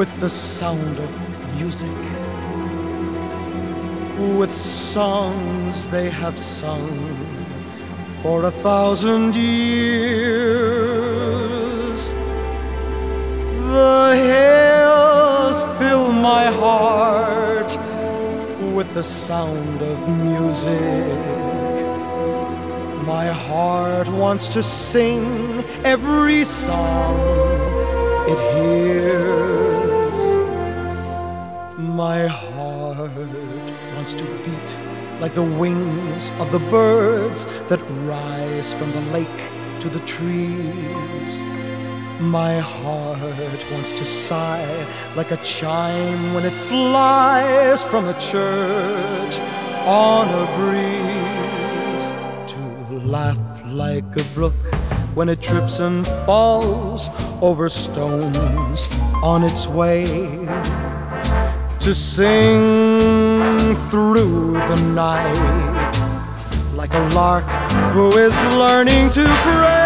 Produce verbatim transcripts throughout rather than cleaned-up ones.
with the sound of music, with songs they have sung for a thousand years. The hills fill my heart with the sound of music. My heart wants to sing every song it hears. My heart wants to beat like the wings of the birds that rise from the lake to the trees. My heart wants to sigh like a chime when it flies from a church on a breeze, to laugh like a brook when it trips and falls over stones on its way, to sing through the night like a lark who is learning to pray.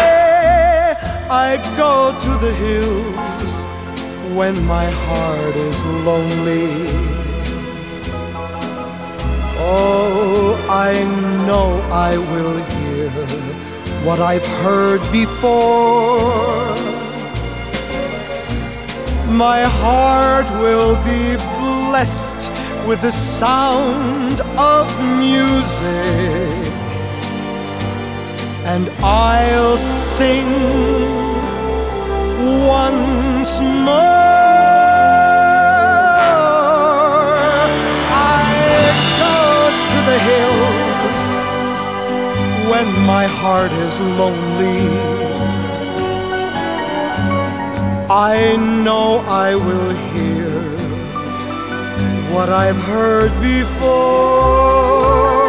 I go to the hills when my heart is lonely. Oh, I know I will hear what I've heard before. My heart will be blessed with the sound of music, and I'll sing once more. I go to the hills when my heart is lonely. I know I will hear what I've heard before.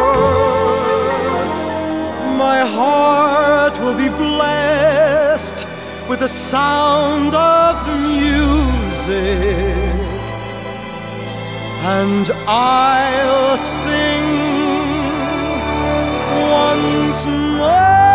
My heart will be blessed with the sound of music, and I'll sing once more.